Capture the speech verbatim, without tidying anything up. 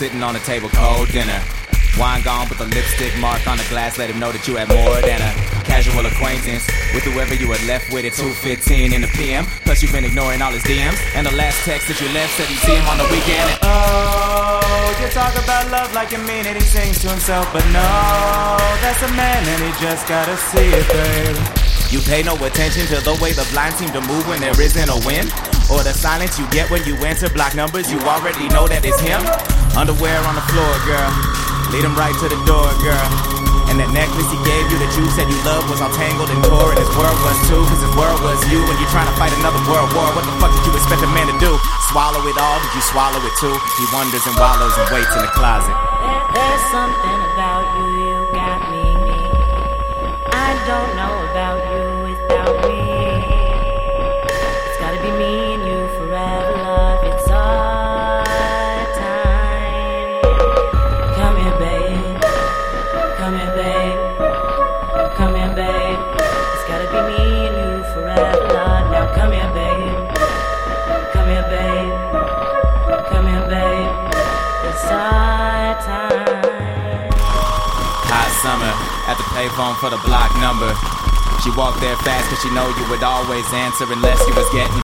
sitting on the table, cold dinner. Wine gone, but the lipstick mark on the glass let him know that you had more than a casual acquaintance with whoever you had left with at two fifteen in the P M. Plus you've been ignoring all his D Ms, and the last text that you left said he'd see him on the weekend. And oh, you talk about love like you mean it, he sings to himself, but no, that's a man and he just gotta see it, babe. You pay no attention to the way the blinds seem to move when there isn't a win, or the silence you get when you enter block numbers. You already know that it's him. Underwear on the floor, girl, lead him right to the door, girl. And that necklace he gave you that you said you loved was all tangled and tore, and his world was too, cause his world was you. When you're trying to fight another world war, what the fuck did you expect a man to do? Swallow it all? Did you swallow it too? He wonders and wallows and waits in the closet. There, there's something about you, you got me. I don't know about you without me. It's gotta be me and you forever, love. It's our time. Come here, babe. Come here, babe. Come here, babe. It's gotta be me and you forever, love. Now come here, babe. Come here, babe. Come here, babe. It's our time. Hot summer, at the payphone for the block number. She walked there fast cause she know you would always answer unless you was getting